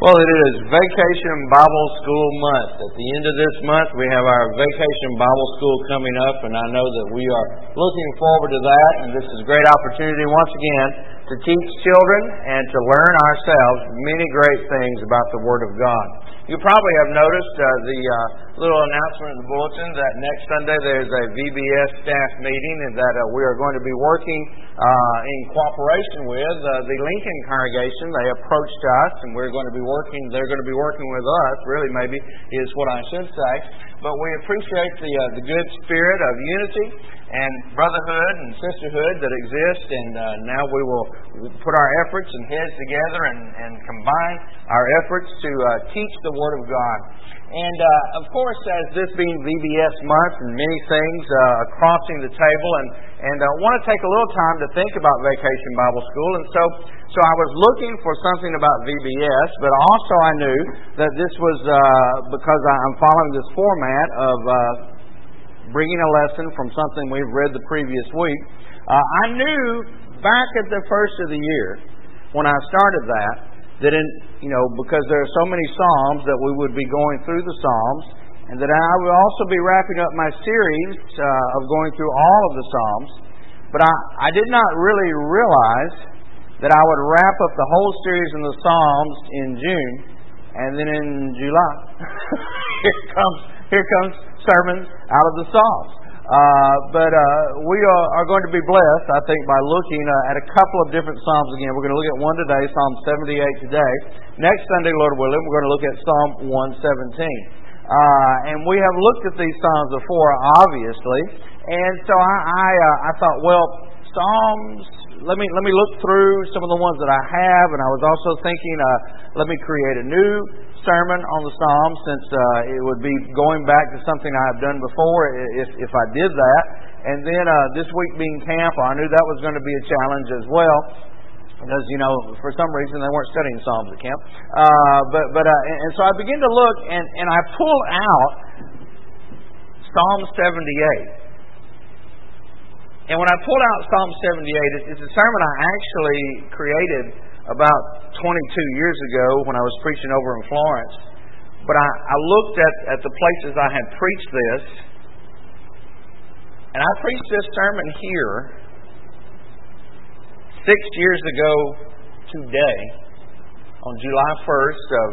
Well, it is Vacation Bible School month. At the end of this month, we have our Vacation Bible School coming up, and I know that we are looking forward to that. And this is a great opportunity, once again, to teach children and to learn ourselves many great things about the Word of God. You probably have noticed the little announcement in the bulletin that next Sunday there's a VBS staff meeting, and that we are going to be working in cooperation with the Lincoln congregation. They approached us, and they're going to be working with us, really maybe is what I should say. But we appreciate the good spirit of unity and brotherhood and sisterhood that exists, and now we will put our efforts and heads together and combine our efforts to teach the Word of God. And of course, as this being VBS month and many things crossing the table, and I want to take a little time to think about Vacation Bible School. And so I was looking for something about VBS, but also I knew that this was because I'm following this format of bringing a lesson from something we've read the previous week. I knew back at the first of the year when I started that because there are so many Psalms that we would be going through the Psalms, and that I would also be wrapping up my series of going through all of the Psalms. But I did not really realize that I would wrap up the whole series in the Psalms in June, and then in July, here comes sermons out of the Psalms. But we are going to be blessed, I think, by looking at a couple of different Psalms again. We're going to look at one today, Psalm 78 today. Next Sunday, Lord willing, we're going to look at Psalm 117. And we have looked at these Psalms before, obviously. And so I thought, well, Psalms, let me look through some of the ones that I have. And I was also thinking, let me create a new sermon on the Psalms, since it would be going back to something I have done before if I did that. And then this week being camp, I knew that was going to be a challenge as well, because for some reason they weren't studying Psalms at camp. And so I began to look, and I pulled out Psalm 78. And when I pulled out Psalm 78, it's a sermon I actually created about 22 years ago when I was preaching over in Florence. But I looked at the places I had preached this, and I preached this sermon here 6 years ago today, on July 1st of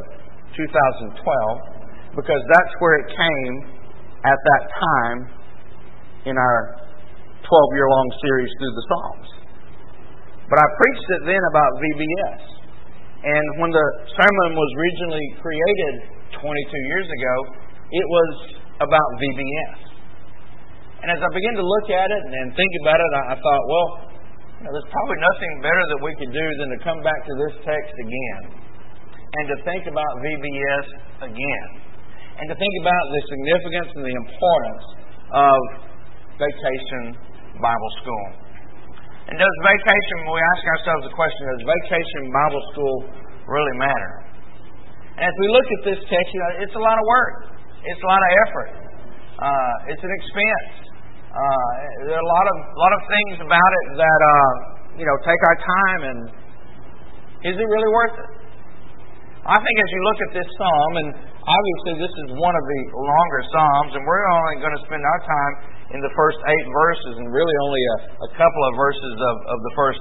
2012, because that's where it came at that time in our 12-year-long series through the Psalms. But I preached it then about VBS. And when the sermon was originally created 22 years ago, it was about VBS. And as I began to look at it and think about it, I thought, well, there's probably nothing better that we could do than to come back to this text again and to think about VBS again, and to think about the significance and the importance of Vacation Bible School. And we ask ourselves the question, does Vacation Bible School really matter? And as we look at this text, it's a lot of work. It's a lot of effort. It's an expense. There are a lot of things about it that take our time, and is it really worth it? I think as you look at this psalm, and obviously this is one of the longer psalms, and we're only going to spend our time in the first 8 verses, and really only a couple of verses of the first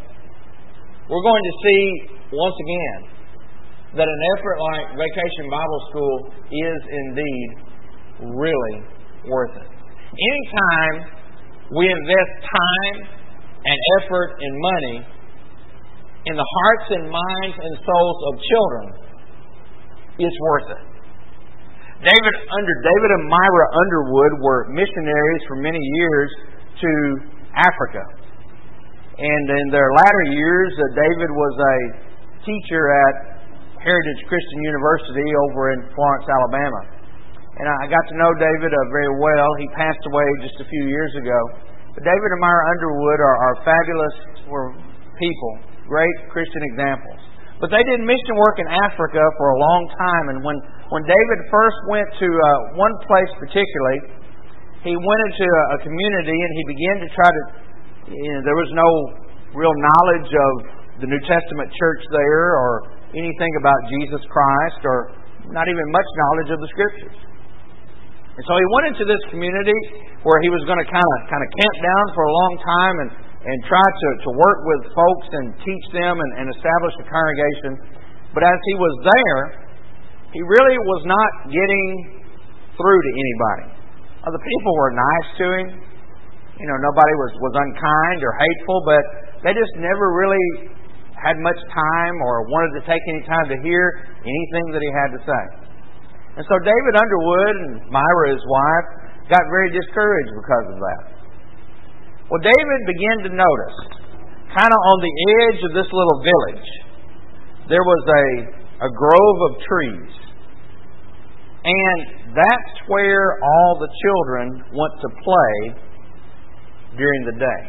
8. We're going to see once again that an effort like Vacation Bible School is indeed really worth it. Anytime we invest time and effort and money in the hearts and minds and souls of children, it's worth it. David and Myra Underwood were missionaries for many years to Africa. And in their latter years, David was a teacher at Heritage Christian University over in Florence, Alabama. And I got to know David very well. He passed away just a few years ago. But David and Myra Underwood are fabulous people, great Christian examples. But they did mission work in Africa for a long time. And when David first went to one place particularly, he went into a community and he began to try to... there was no real knowledge of the New Testament church there, or anything about Jesus Christ or not even much knowledge of the Scriptures. And so he went into this community where he was going to kind of camp down for a long time and try to work with folks and teach them and establish a congregation. But as he was there, he really was not getting through to anybody. The people were nice to him. Nobody was unkind or hateful, but they just never really had much time or wanted to take any time to hear anything that he had to say. And so David Underwood and Myra, his wife, got very discouraged because of that. Well, David began to notice, kind of on the edge of this little village, there was a grove of trees. And that's where all the children went to play during the day.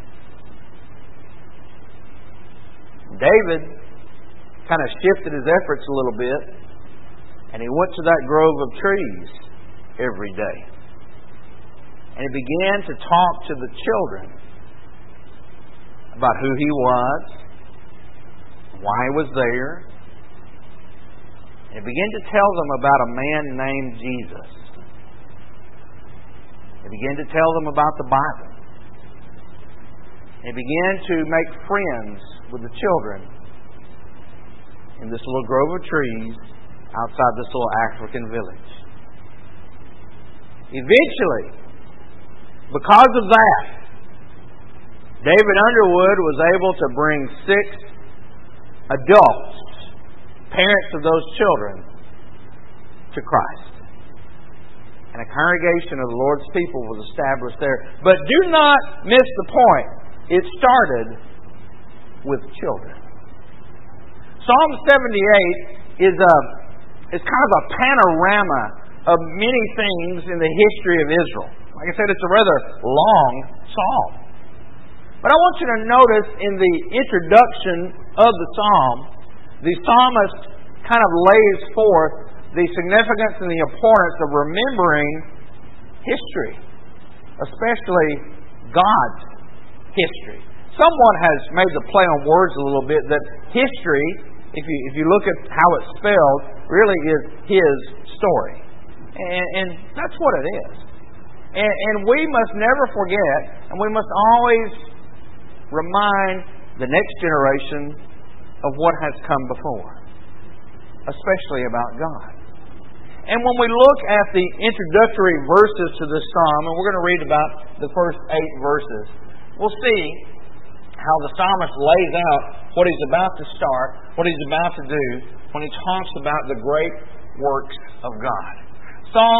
David kind of shifted his efforts a little bit, and he went to that grove of trees every day. And he began to talk to the children about who he was, why he was there. And he began to tell them about a man named Jesus. He began to tell them about the Bible. He began to make friends with the children in this little grove of trees outside this little African village. Eventually, because of that, David Underwood was able to bring 6 adults, parents of those children, to Christ. And a congregation of the Lord's people was established there. But do not miss the point. It started with children. Psalm 78 is kind of a panorama of many things in the history of Israel. Like I said, it's a rather long psalm. But I want you to notice in the introduction of the psalm, the psalmist kind of lays forth the significance and the importance of remembering history, especially God's history. Someone has made the play on words a little bit that history, if you look at how it's spelled, really is his story. And that's what it is. And we must never forget, and we must always remind the next generation of what has come before, especially about God. And when we look at the introductory verses to this psalm, and we're going to read about the first 8 verses, we'll see how the psalmist lays out what he's about to start, what he's about to do, when he talks about the great works of God. Psalm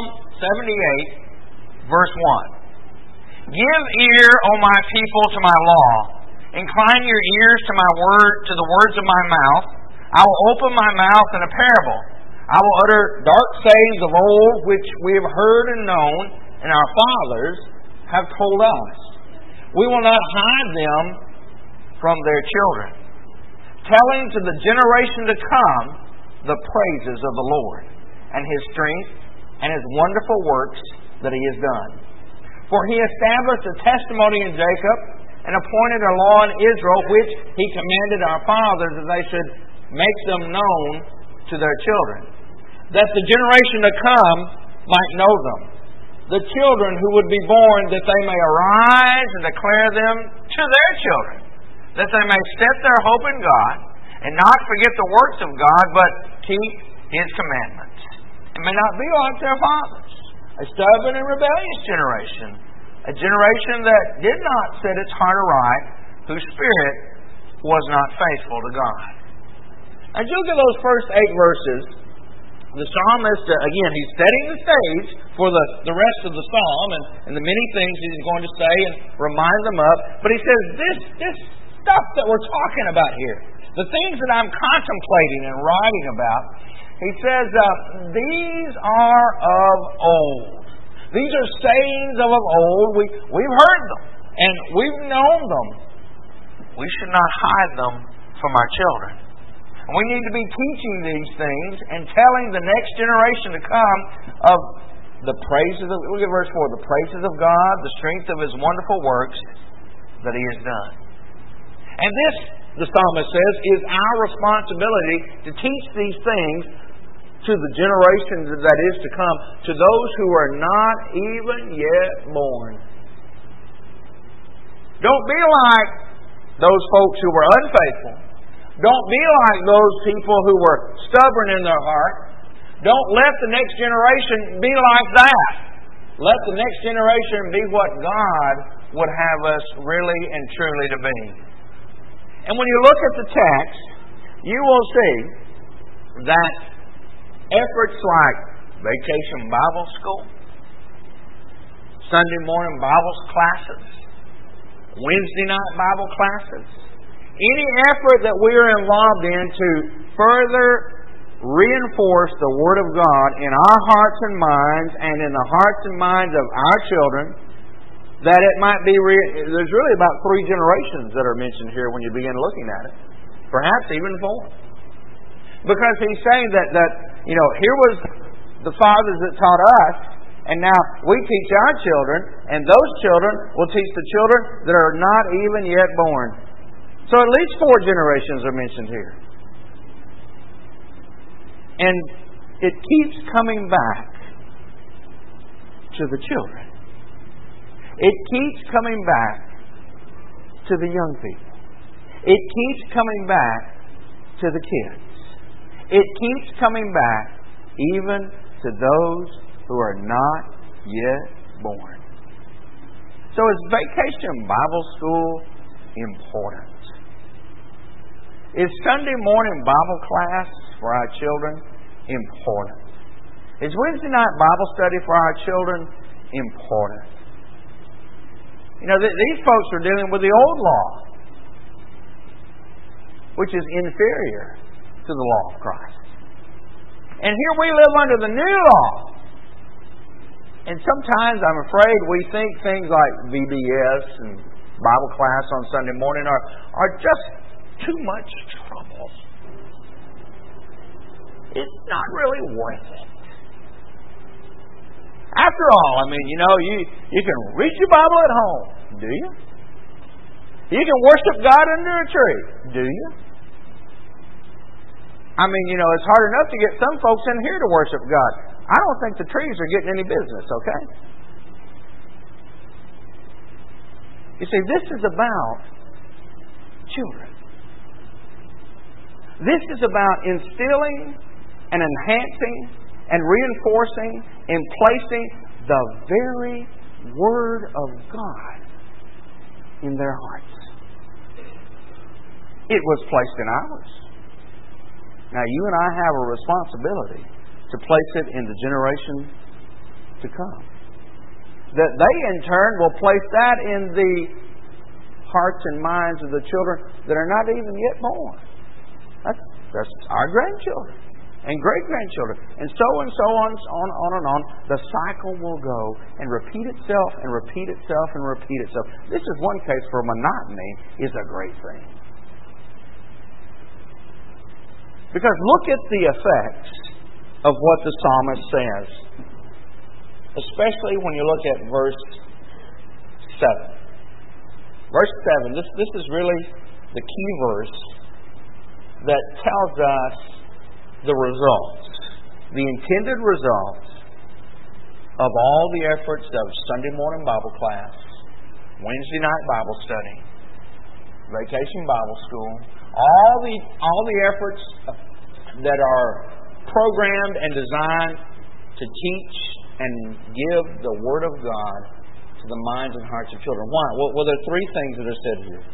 78, verse 1. Give ear, O my people, to my law. Incline your ears to my word, to the words of my mouth. I will open my mouth in a parable. I will utter dark sayings of old, which we have heard and known, and our fathers have told us. We will not hide them from their children, telling to the generation to come the praises of the Lord, and His strength, and His wonderful works that He has done. For He established a testimony in Jacob, and appointed a law in Israel, which He commanded our fathers that they should make them known to their children, that the generation to come might know them, the children who would be born, that they may arise and declare them to their children, that they may set their hope in God, and not forget the works of God, but keep His commandments, and may not be like their fathers, a stubborn and rebellious generation, a generation that did not set its heart aright, whose spirit was not faithful to God. As you look at those first 8 verses, the psalmist, again, he's setting the stage for the rest of the psalm and the many things he's going to say and remind them of. But he says, this stuff that we're talking about here, the things that I'm contemplating and writing about, he says, these are of old. These are sayings of old. We've heard them and we've known them. We should not hide them from our children. And we need to be teaching these things and telling the next generation to come of the praises of, look at verse 4, the praises of God, the strength of His wonderful works that He has done. And this the psalmist says, is our responsibility to teach these things to the generations that is to come, to those who are not even yet born. Don't be like those folks who were unfaithful. Don't be like those people who were stubborn in their heart. Don't let the next generation be like that. Let the next generation be what God would have us really and truly to be. And when you look at the text, you will see that efforts like Vacation Bible School, Sunday morning Bible classes, Wednesday night Bible classes, any effort that we are involved in to further reinforce the Word of God in our hearts and minds and in the hearts and minds of our children, that it might be... There's really about 3 generations that are mentioned here when you begin looking at it. Perhaps even 4. Because he's saying that here was the fathers that taught us, and now we teach our children, and those children will teach the children that are not even yet born. So at least 4 generations are mentioned here. And it keeps coming back to the children. It keeps coming back to the young people. It keeps coming back to the kids. It keeps coming back even to those who are not yet born. So is Vacation Bible School important? Is Sunday morning Bible class for our children important? Is Wednesday night Bible study for our children important? These folks are dealing with the old law, which is inferior to the law of Christ. And here we live under the new law. And sometimes I'm afraid we think things like VBS and Bible class on Sunday morning are just too much trouble. It's not really worth it. After all, you can read your Bible at home, do you? You can worship God under a tree, do you? It's hard enough to get some folks in here to worship God. I don't think the trees are getting any business, okay? You see, this is about children. This is about instilling and enhancing and reinforcing and placing the very Word of God in their hearts. It was placed in ours. Now, you and I have a responsibility to place it in the generation to come. That they, in turn, will place that in the hearts and minds of the children that are not even yet born. That's our grandchildren and great-grandchildren. And so on and on. The cycle will go and repeat itself and repeat itself and repeat itself. This is one case where monotony is a great thing. Because look at the effects of what the psalmist says. Especially when you look at verse 7. Verse 7, this is really the key verse that tells us the results, the intended results of all the efforts of Sunday morning Bible class, Wednesday night Bible study, Vacation Bible School, all the efforts that are programmed and designed to teach and give the Word of God to the minds and hearts of children. Why? Well, there are 3 things that are said here.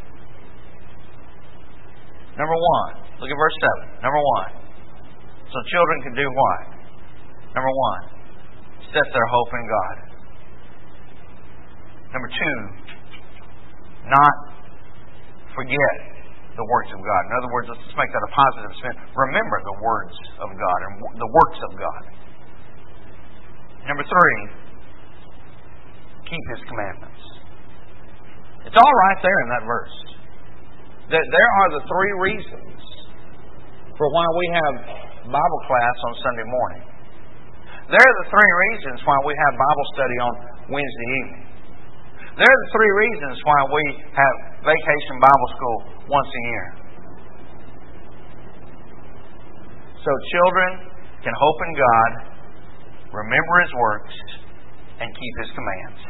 Number 1, look at verse 7. Number 1, so children can do what? Number 1, set their hope in God. Number 2, not forget the works of God. In other words, let's make that a positive spin. Remember the words of God and the works of God. Number 3, keep His commandments. It's all right there in that verse. There are the 3 reasons for why we have Bible class on Sunday morning. There are the 3 reasons why we have Bible study on Wednesday evening. There are the 3 reasons why we have Vacation Bible School once a year. so children can hope in God, remember His works, and keep His commands.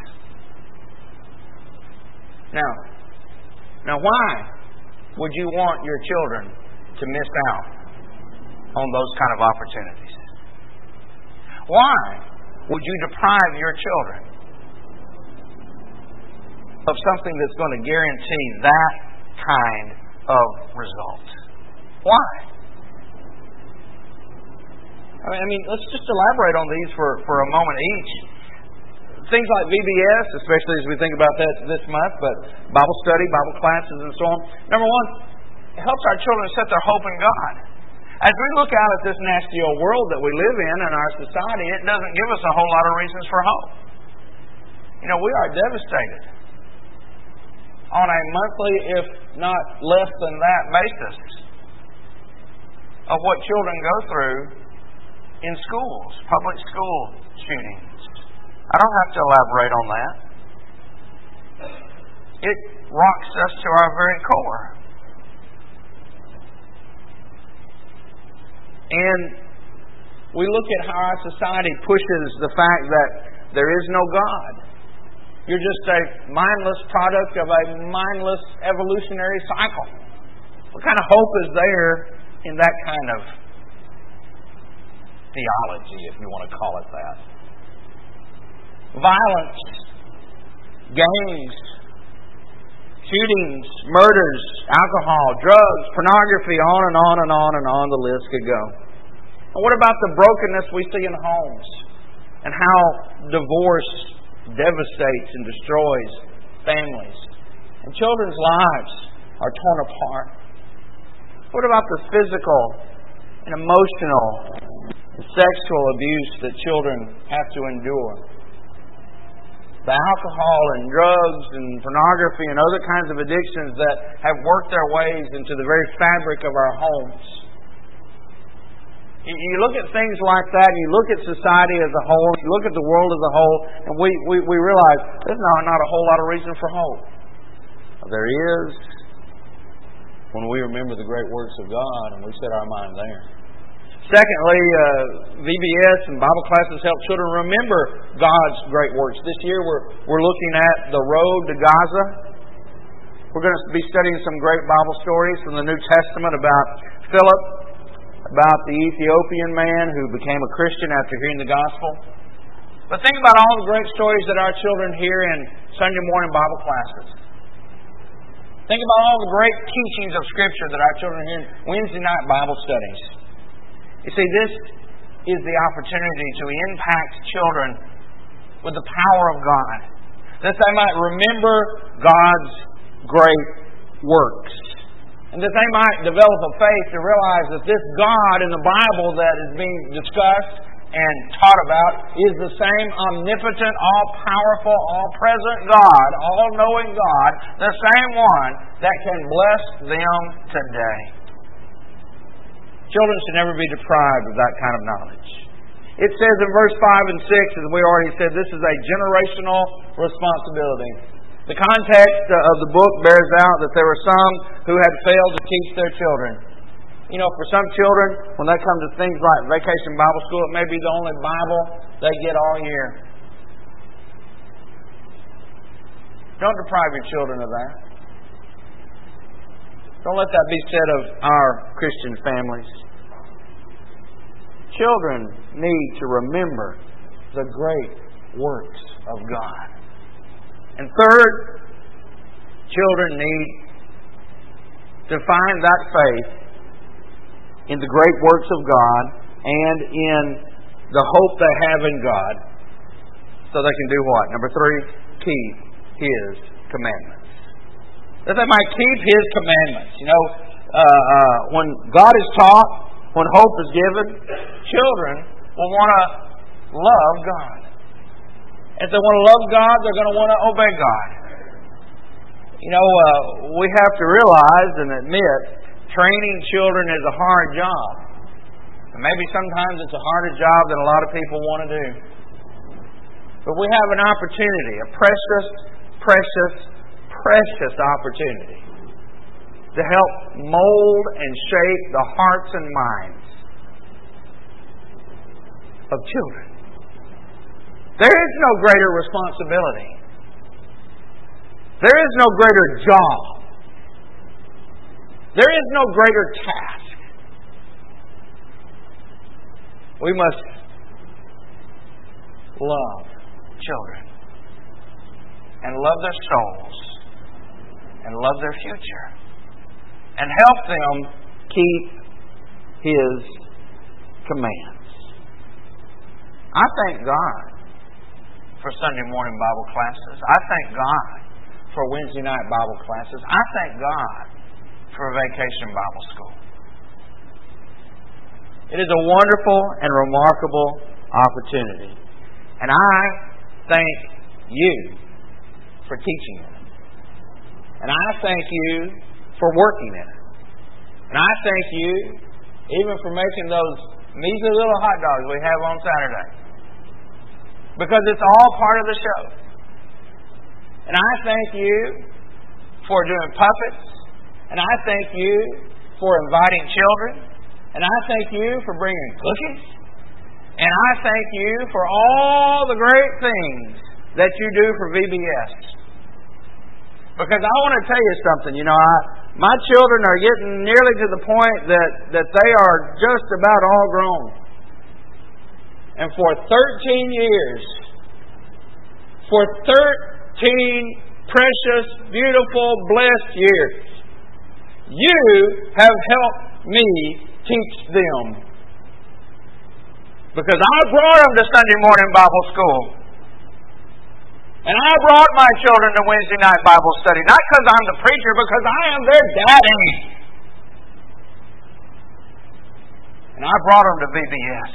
Now why would you want your children to miss out on those kind of opportunities? Why would you deprive your children of something that's going to guarantee that kind of result? Why? I mean, let's just elaborate on these for a moment each. Things like VBS, especially as we think about that this month, but Bible study, Bible classes, and so on. Number one, it helps our children set their hope in God. As we look out at this nasty old world that we live in and our society, it doesn't give us a whole lot of reasons for hope. You know, we are devastated on a monthly, if not less than that, basis of what children go through in schools, public school shootings. I don't have to elaborate on that. It rocks us to our very core. And we look at how our society pushes the fact that there is no God. You're just a mindless product of a mindless evolutionary cycle. What kind of hope is there in that kind of theology, if you want to call it that? Violence, gangs, shootings, murders, alcohol, drugs, pornography, on and on and on and on the list could go. And what about the brokenness we see in homes and how divorce devastates and destroys families? And children's lives are torn apart. What about the physical and emotional and sexual abuse that children have to endure? The alcohol and drugs and pornography and other kinds of addictions that have worked their ways into the very fabric of our homes. You look at things like that, and you look at society as a whole, you look at the world as a whole, and we realize there's not a whole lot of reason for hope. There is when we remember the great works of God and we set our mind there. Secondly, VBS and Bible classes help children remember God's great works. This year we're looking at the road to Gaza. We're going to be studying some great Bible stories from the New Testament about Philip, about the Ethiopian man who became a Christian after hearing the gospel. But think about all the great stories that our children hear in Sunday morning Bible classes. Think about all the great teachings of Scripture that our children hear in Wednesday night Bible studies. You see, this is the opportunity to impact children with the power of God, that they might remember God's great works, and that they might develop a faith to realize that this God in the Bible that is being discussed and taught about is the same omnipotent, all-powerful, all-present God, all-knowing God, the same one that can bless them today. Children should never be deprived of that kind of knowledge. It says in verse 5 and 6, as we already said, this is a generational responsibility. The context of the book bears out that there were some who had failed to teach their children. You know, for some children, when they come to things like Vacation Bible School, it may be the only Bible they get all year. Don't deprive your children of that. Don't let that be said of our Christian families. Children need to remember the great works of God. And third, children need to find that faith in the great works of God and in the hope they have in God so they can do what? Number 3, keep His commandments. That they might keep His commandments. You know, when God is taught, when hope is given, children will want to love God. If they want to love God, they're going to want to obey God. You know, we have to realize and admit, training children is a hard job. And maybe sometimes it's a harder job than a lot of people want to do. But we have an opportunity, a precious, precious, precious opportunity to help mold and shape the hearts and minds of children. There is no greater responsibility. There is no greater job. There is no greater task. We must love children and love their souls and love their future and help them keep His commands. I thank God for Sunday morning Bible classes. I thank God for Wednesday night Bible classes. I thank God for Vacation Bible School. It is a wonderful and remarkable opportunity. And I thank you for teaching it. And I thank you for working in it. And I thank you even for making those measly little hot dogs we have on Saturday. Because it's all part of the show. And I thank you for doing puppets. And I thank you for inviting children. And I thank you for bringing cookies. And I thank you for all the great things that you do for VBS. Because I want to tell you something. My children are getting nearly to the point that they are just about all grown. And for 13 years, for 13 precious, beautiful, blessed years, you have helped me teach them. Because I brought them to Sunday morning Bible school. And I brought my children to Wednesday night Bible study. Not because I'm the preacher, because I am their daddy. And I brought them to VBS.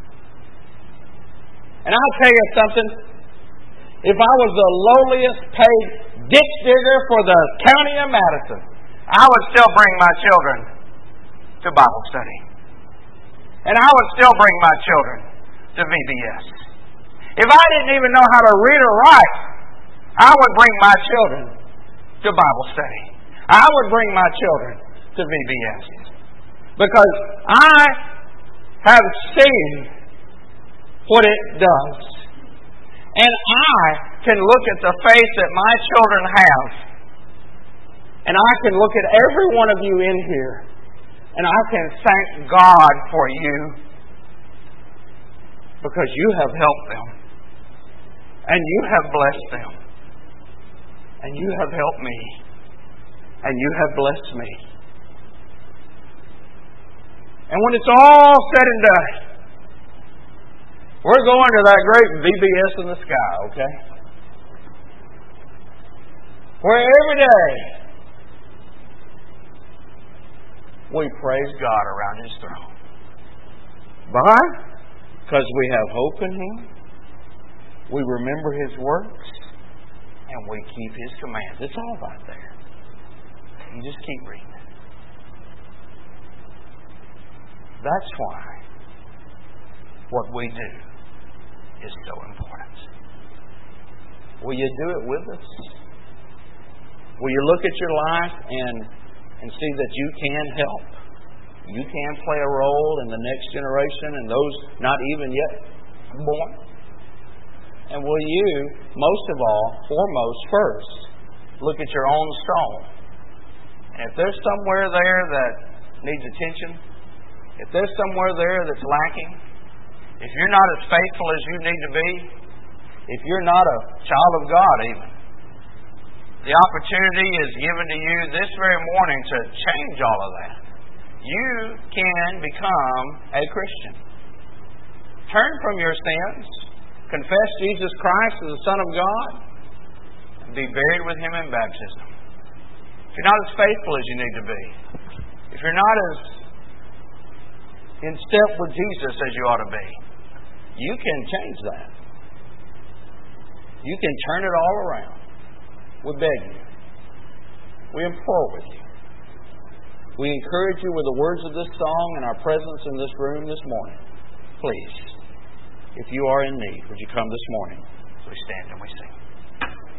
And I'll tell you something. If I was the lowliest paid ditch digger for the county of Madison, I would still bring my children to Bible study. And I would still bring my children to VBS. If I didn't even know how to read or write, I would bring my children to Bible study. I would bring my children to VBS. Because I have seen what it does. And I can look at the faith that my children have. And I can look at every one of you in here. And I can thank God for you. Because you have helped them. And you have blessed them. And you have helped me. And you have blessed me. And when it's all said and done, we're going to that great VBS in the sky, okay? Where every day we praise God around His throne. Why? Because we have hope in Him. We remember His works. And we keep His commands. It's all right there. You just keep reading it. That's why what we do is so important. Will you do it with us? Will you look at your life and see that you can help? You can play a role in the next generation and those not even yet born? And will you, most of all, foremost, first, look at your own soul? And if there's somewhere there that needs attention, if there's somewhere there that's lacking, if you're not as faithful as you need to be, if you're not a child of God even, the opportunity is given to you this very morning to change all of that. You can become a Christian. Turn from your sins, confess Jesus Christ as the Son of God, and be buried with Him in baptism. If you're not as faithful as you need to be, if you're not as in step with Jesus as you ought to be, you can change that. You can turn it all around. We beg you. We implore with you. We encourage you with the words of this song and our presence in this room this morning. Please, if you are in need, would you come this morning? We stand and we sing.